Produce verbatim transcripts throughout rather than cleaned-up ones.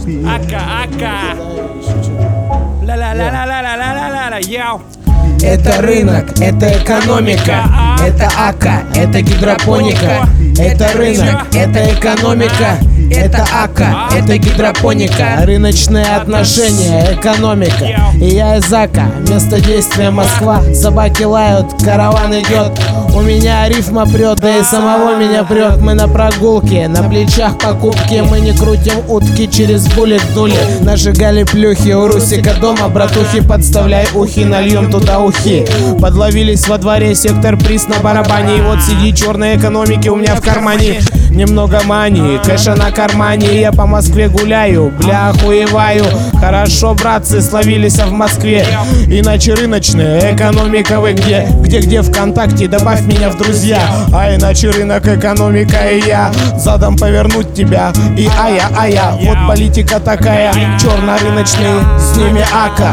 Ака, ака. Ла-ла-ла-ла-ла-ла-ла-ла-ла, яу. Это рынок, это экономика, это АКА, это гидропоника. Это рынок, это экономика, это АКА, это гидропоника. Рыночные отношения, экономика. И я из АКА, место действия Москва. Собаки лают, караван идет. У меня рифма прет, да и самого меня прет. Мы на прогулке, на плечах покупки. Мы не крутим утки, через булик дули. Нажигали плюхи, у Русика дома братухи. Подставляй ухи, нальем туда ухи. Подловились во дворе, сектор приз на барабане. И вот сиди, черной экономики у меня в кармане. Немного мании, кэша на кармане. Я по Москве гуляю, бля, охуеваю. Хорошо, братцы, словились в Москве. Иначе рыночная экономика. Вы где? Где-где ВКонтакте? Добавь меня в друзья. А иначе рынок, экономика и я. Задом повернуть тебя и ая, ая. Вот политика такая, черно-рыночные, с ними АКА.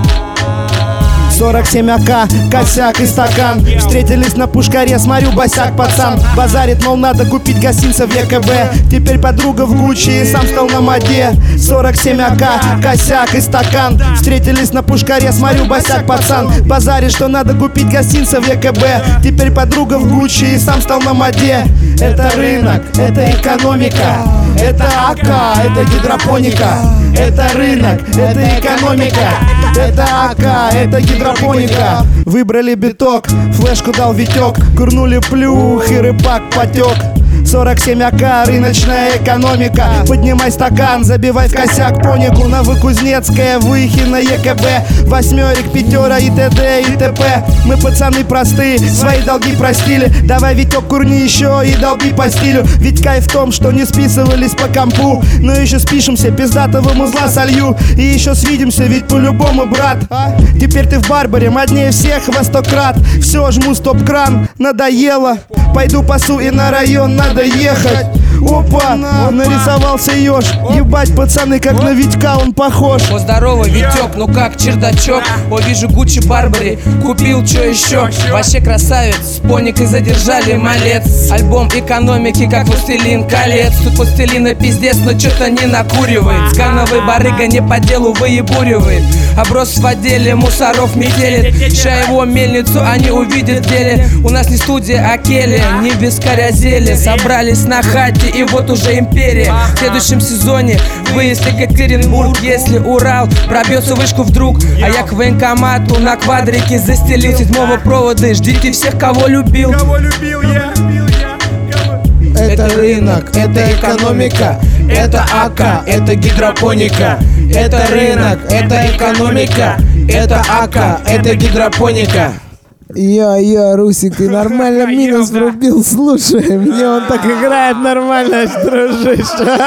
сорок семь АК, косяк и стакан. Встретились на Пушкаре, смотрю, босяк пацан. Базарит, мол, надо купить гостинца в ЕКБ. Теперь подруга в Гуччи и сам стал на моде. сорок семь АК, косяк и стакан. Встретились на Пушкаре, смотрю, босяк пацан. Базарит, что надо купить гостинца в ЕКБ. Теперь подруга в Гуччи и сам стал на моде. Это рынок, это экономика. Это АКА, это гидропоника. Это рынок, это экономика. Это АКА, это гидропоника. Выбрали биток, флешку дал Витек. Курнули плюх и рыбак потек. сорок семь АК, рыночная экономика. Поднимай стакан, забивай в косяк понику. Новокузнецкая, Выхино, ЕКБ. Восьмерик, пятера и т.д. и т.п. Мы пацаны простые, свои долги простили. Давай, Витек, курни еще и долги по стилю. Ведь кайф в том, что не списывались по компу. Но еще спишемся, пиздатого музла солью. И еще свидимся, ведь по-любому, брат. А? Теперь ты в Барбаре, моднее всех во сто крат. Все, жму стоп-кран, надоело. Пойду пасу и на район надо ехать. Опа, он нарисовался еж. Ебать, пацаны, как на Витька он похож. О, здорово, Витек, ну как, чердачок? О, вижу Гуччи Барбари, купил, чё еще? Вообще красавец, с поникой задержали малец. Альбом экономики, как «Властелин колец». Тут пластилина пиздец, но чё-то не накуривает. Скановый барыга не по делу выебуривает. Оброс в отделе, мусоров метелит. Ща его мельницу они увидят в деле. У нас не студия, а келья, не вискаря зелья. Собрались на хате, и вот уже империя. В следующем сезоне выезд Екатеринбург. Если Урал пробьется вышку вдруг, а я к военкомату на квадрике застелил седьмого провода. Ждите всех, кого любил. Кого любил я? Это рынок, это экономика. Это АКА, это гидропоника. Это рынок, это экономика. Это АКА, это гидропоника. Я-я, Русик, ты нормально минус врубил, слушай, мне он так играет нормально, дружище.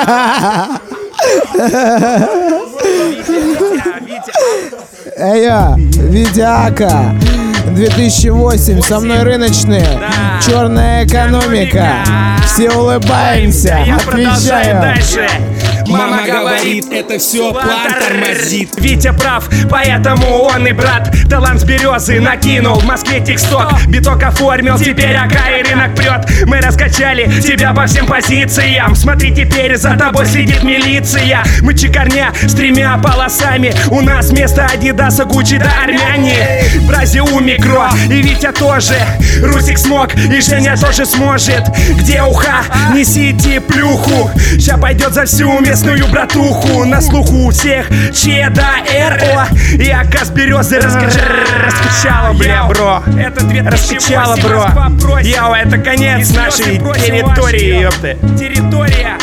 Эй-я, Витя Ака, две тысячи восемь, со мной рыночные, черная экономика, все улыбаемся, отвечаю. Мама говорит, это все план тормозит. Витя прав, поэтому он и брат. Талант с березы накинул, в Москве тиксток. Биток оформил, теперь АКА и рынок прет. Мы раскачали тебя по всем позициям. Смотри, теперь за тобой следит милиция. Мы чекарня с тремя полосами. У нас вместо Адидаса Гуччи да армяне. Брази у микро, и Витя тоже. Русик смог, и Женя тоже сможет. Где уха? Несите плюху. Ща пойдет за всю местную братуху. На слуху у всех Чеда РО. И АКА с березы раскачала, бля, бро. Раскачала, бро. Йоу, это конец нашей территории, ёпты. Территория.